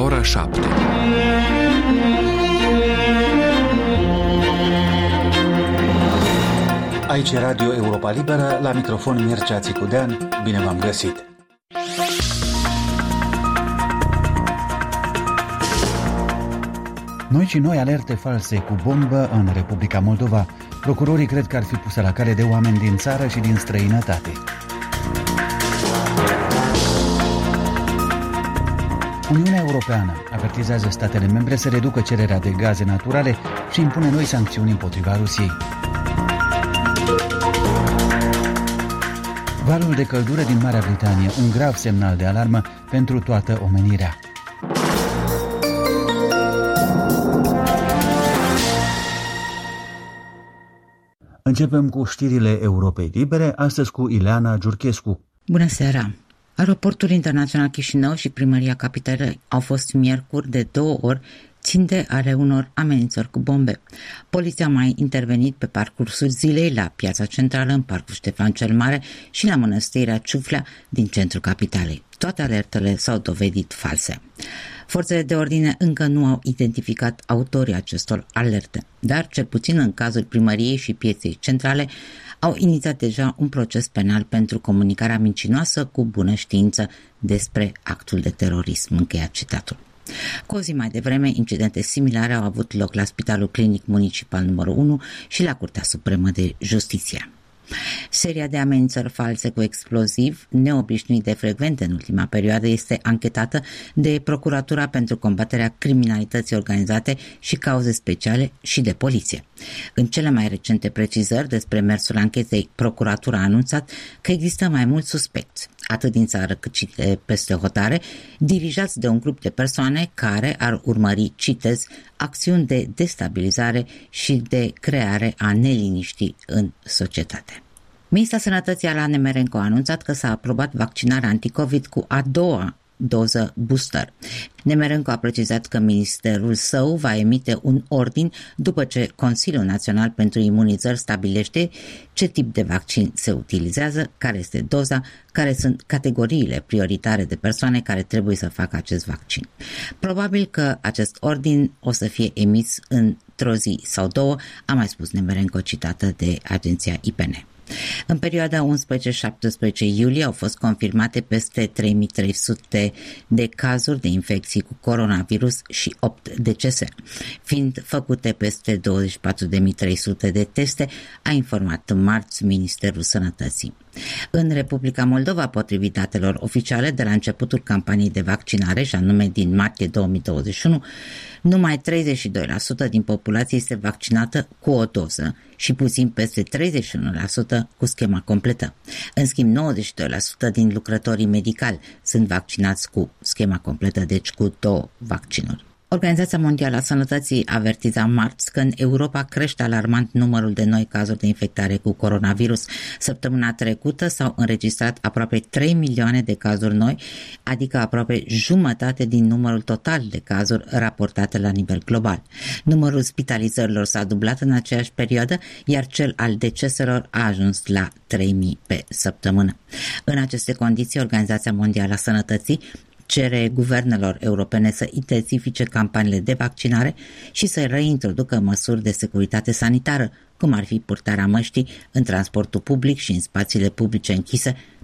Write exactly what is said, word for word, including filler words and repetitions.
ora șapte. Aici e Radio Europa Liberă, la microfon Mircea Țicudean. Bine v-am găsit! Noi și noi alerte false cu bombă în Republica Moldova. Procurorii cred că ar fi puse la cale de oameni din țară și din străinătate. Uniunea Europeană avertizează statele membre să reducă cererea de gaze naturale și impune noi sancțiuni împotriva Rusiei. Valul de căldură din Marea Britanie, un grav semnal de alarmă pentru toată omenirea. Începem cu știrile Europei Libere, astăzi cu Ileana Giurchescu. Bună seara! Aeroportul internațional Chișinău și primăria capitalei au fost miercuri de două ori ținte ale unor amenințări cu bombe. Poliția a mai intervenit pe parcursul zilei la piața centrală, în parcul Ștefan cel Mare și la mănăstirea Ciuflea din centrul capitalei. Toate alertele s-au dovedit false. Forțele de ordine încă nu au identificat autorii acestor alerte, dar cel puțin în cazul primăriei și pieței centrale au inițiat deja un proces penal pentru comunicarea mincinoasă cu bună știință despre actul de terorism, încheia citatul. Cu o zi mai devreme, incidente similare au avut loc la Spitalul Clinic Municipal numărul unu și la Curtea Supremă de Justiție. Seria de amenințări false cu exploziv, neobișnuit de frecvente în ultima perioadă, este anchetată de Procuratura pentru combaterea criminalității organizate și cauze speciale și de poliție. În cele mai recente precizări despre mersul anchetei, Procuratura a anunțat că există mai mulți suspecți, atât din țară cât și de peste hotare, dirijați de un grup de persoane care ar urmări, citez, acțiuni de destabilizare și de creare a neliniștii în societate. Ministra Sănătății Ala Nemerenko a anunțat că s-a aprobat vaccinarea anticovid cu a doua doză booster. Nemerenko a precizat că ministerul său va emite un ordin după ce Consiliul Național pentru Imunizări stabilește ce tip de vaccin se utilizează, care este doza, care sunt categoriile prioritare de persoane care trebuie să facă acest vaccin. Probabil că acest ordin o să fie emis într-o zi sau două, a mai spus Nemerenko, citată de agenția I P N. În perioada unsprezece-șaptesprezece iulie au fost confirmate peste trei mii trei sute de cazuri de infecții cu coronavirus și opt decese, fiind făcute peste douăzeci și patru de mii trei sute de teste, a informat în marți Ministerul Sănătății. În Republica Moldova, potrivit datelor oficiale de la începutul campaniei de vaccinare, și anume din martie două mii douăzeci și unu, numai treizeci și doi la sută din populație este vaccinată cu o doză și puțin peste treizeci și unu la sută cu schema completă. În schimb, nouăzeci și doi la sută din lucrătorii medicali sunt vaccinați cu schema completă, deci cu două vaccinuri. Organizația Mondială a Sănătății avertiza marți că în Europa crește alarmant numărul de noi cazuri de infectare cu coronavirus. Săptămâna trecută s-au înregistrat aproape trei milioane de cazuri noi, adică aproape jumătate din numărul total de cazuri raportate la nivel global. Numărul spitalizărilor s-a dublat în aceeași perioadă, iar cel al deceselor a ajuns la trei mii pe săptămână. În aceste condiții, Organizația Mondială a Sănătății cere guvernelor europene să intensifice campaniile de vaccinare și să reintroducă măsuri de securitate sanitară, cum ar fi purtarea măștii în transportul public și în spațiile publice închise,